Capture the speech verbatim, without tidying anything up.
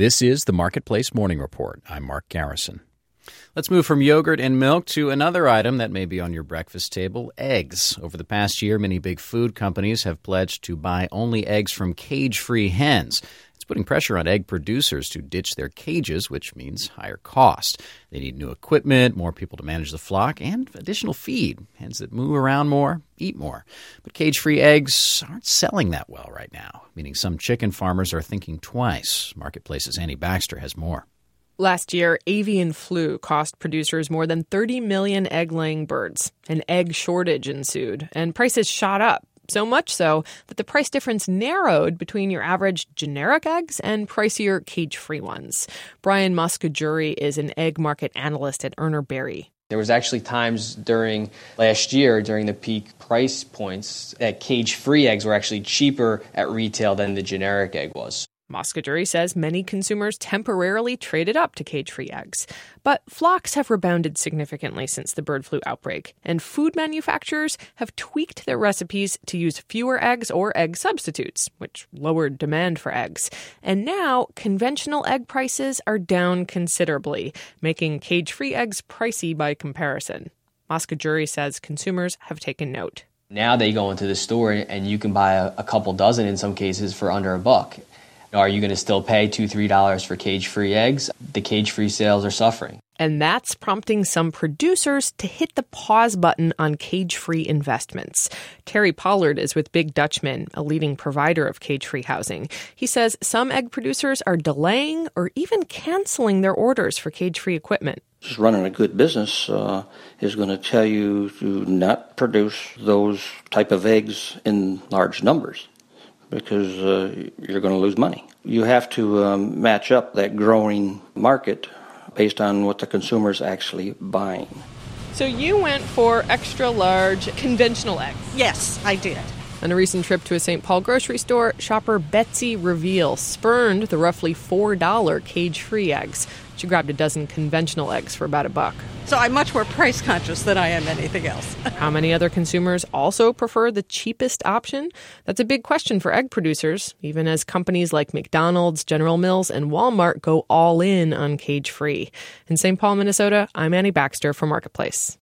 This is the Marketplace Morning Report. I'm Mark Garrison. Let's move from yogurt and milk to another item that may be on your breakfast table, eggs. Over the past year, many big food companies have pledged to buy only eggs from cage-free hens. It's putting pressure on egg producers to ditch their cages, which means higher cost. They need new equipment, more people to manage the flock, and additional feed. Hens that move around more, eat more. But cage-free eggs aren't selling that well right now, meaning some chicken farmers are thinking twice. Marketplace's Annie Baxter has more. Last year, avian flu cost producers more than thirty million egg-laying birds. An egg shortage ensued, and prices shot up. So much so that the price difference narrowed between your average generic eggs and pricier cage-free ones. Brian Muscajuri is an egg market analyst at Urner Barry. There was actually times during last year, during the peak price points, that cage-free eggs were actually cheaper at retail than the generic egg was. Muscajuri says many consumers temporarily traded up to cage-free eggs. But flocks have rebounded significantly since the bird flu outbreak, and food manufacturers have tweaked their recipes to use fewer eggs or egg substitutes, which lowered demand for eggs. And now, conventional egg prices are down considerably, making cage-free eggs pricey by comparison. Muscajuri says consumers have taken note. Now they go into the store and you can buy a, a couple dozen in some cases for under a buck. Are you going to still pay two dollars, three dollars for cage-free eggs? The cage-free sales are suffering. And that's prompting some producers to hit the pause button on cage-free investments. Terry Pollard is with Big Dutchman, a leading provider of cage-free housing. He says some egg producers are delaying or even canceling their orders for cage-free equipment. Just running a good business uh, is going to tell you to not produce those type of eggs in large numbers, because uh, you're going to lose money. You have to um, match up that growing market based on what the consumer's actually buying. So you went for extra large conventional eggs? Yes, I did. On a recent trip to a Saint Paul grocery store, shopper Betsy Reveal spurned the roughly four dollars cage-free eggs. She grabbed a dozen conventional eggs for about a buck. So I'm much more price conscious than I am anything else. How many other consumers also prefer the cheapest option? That's a big question for egg producers, even as companies like McDonald's, General Mills, and Walmart go all in on cage-free. In Saint Paul, Minnesota, I'm Annie Baxter for Marketplace.